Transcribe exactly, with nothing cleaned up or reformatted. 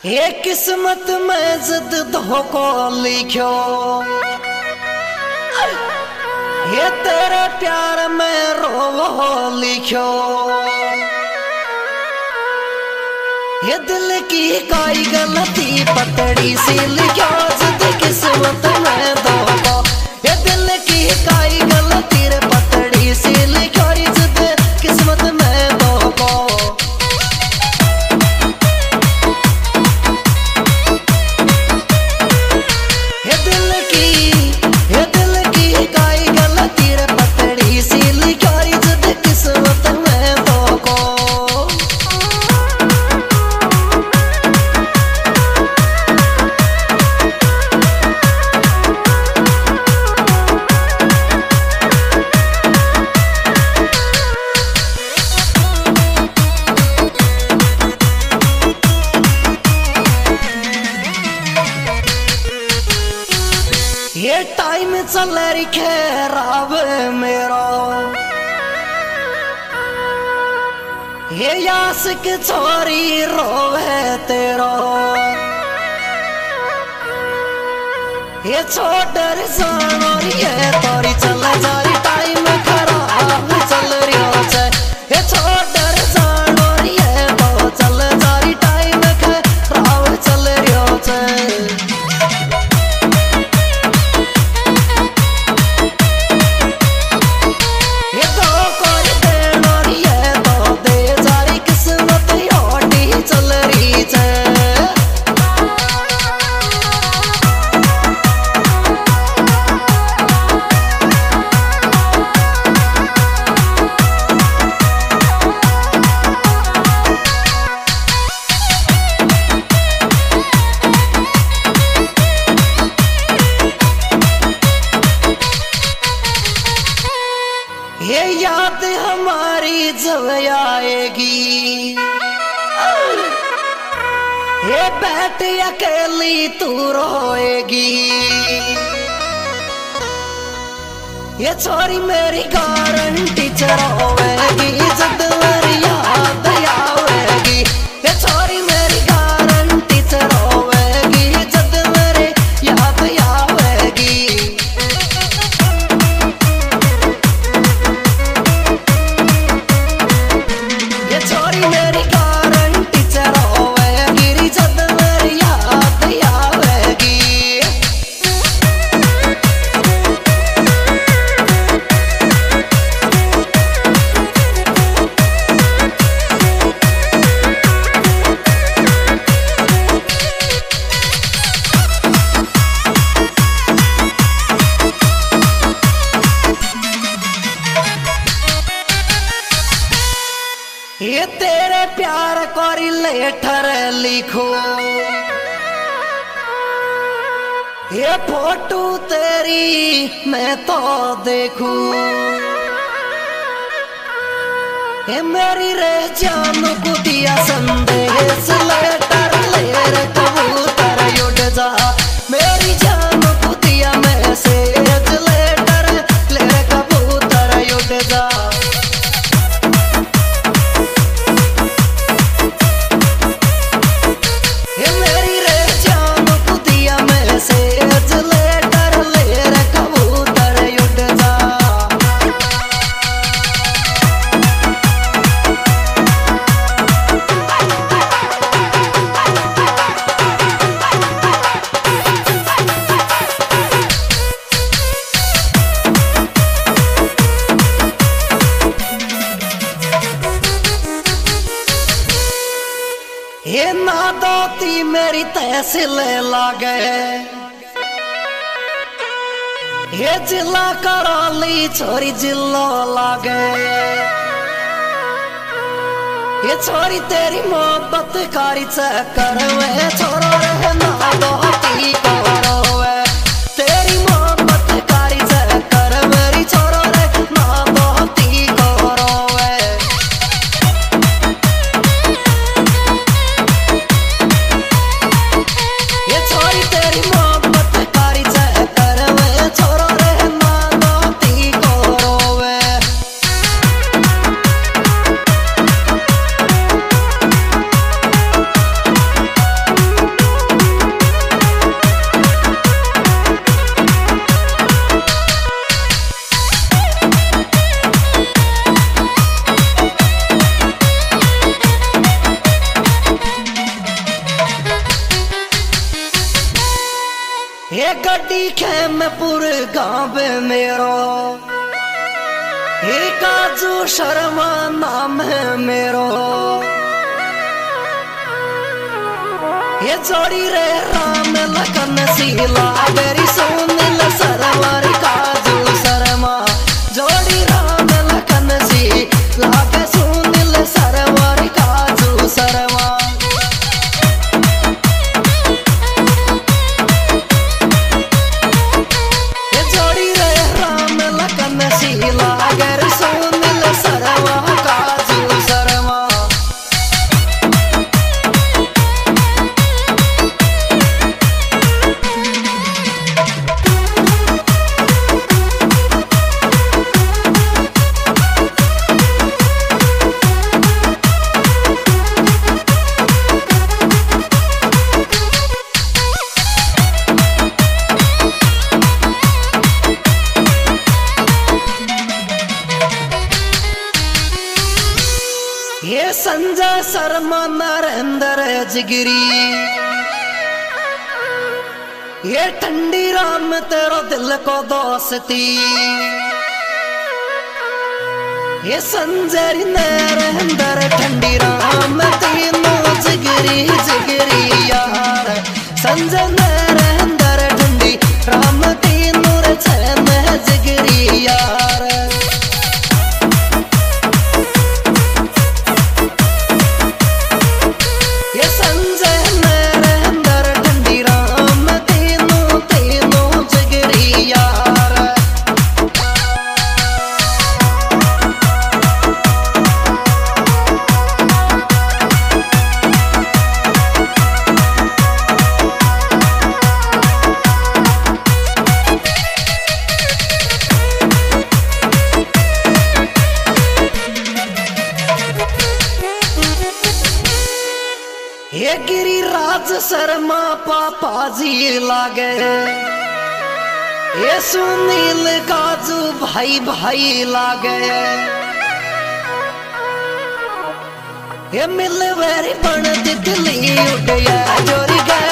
ये किस्मत में जिद धोखो लिखो, ये तेरे प्यार में रो लिखो। ये दिल की कोई गलती पतड़ी सी लिखो, जिद किस्मत में धोखो। ये दिल की कोई गलती रे पतड़ी सी लिखो, जिद किस्मत में धोखो। ये टाइम चल रखे राव मेरो, ये यासिक छोरी रोवे तेरो। ये छोटर जानो ये तोरी चल जारी टाइम खराब चल रियो छे। ये छोटर जानो ये तो चल जारी टाइम खराब चल रियो छे। ये याद हमारी जब आएगी, ये बैठ अकेली तू रोएगी। ये छोरी मेरी गारंटी चरोवेगी, जब मेरी याद आवेगी। ये छोरी मेरी गारंटी चरोवेगी, जब मेरी याद आवेगी। छोरी मेरी गारंटी चरोवेगी, जब मेरी याद आवेगी। ये तेरे प्यार को लेटर लिखो, ये फोटो तेरी मैं तो देखूं। ये मेरी रे जान को दिया संदेश, लेटर ले रे कबूतर उड़ जा। मेरी जान को दिया मैसेज, लेटर ले रे कबूतर उड़ जा। ये नादोती मेरी तहसील लागे, ये जिला करौली छोरी जिलो लागे। ये छोरी तेरी मोहब्बत कारी चक्कर में छोरो रे नादोती करोवे। तेरी मोहब्बत कारी चक्कर मेरी छोरो रे नादोती करोवे। गड्डी खेमपुर गाँव मेरो, हे काजू शर्मा नाम है मेरो। ये जोड़ी रे राम लखन सीला बेरी सोनिल सरवर काजू शर्मा, जोड़ी राम लखन सीला के सोनिल सरवर काजू शर्मा। ये जोड़ी रे राम लखन सीला बेरी सोनिल सरवर काजू शर्मा। ये संजय शर्मा नरेंद्र जिगरी, ये ठंडी राम तेरो दिल को दोस्ती। ये संजय नरेंद्र ठंडी राम तीनों जिगरी जिगरी यार। संजय नरेंद्र ठंडी राम तीनों रे चैन जिगरी यार। ये गिरिराज शर्मा पापा जी लागे, ये सुनील काजू भाई भाई लागे। ये मिलवेरी बन दिल्ली उड़िया जोरी गए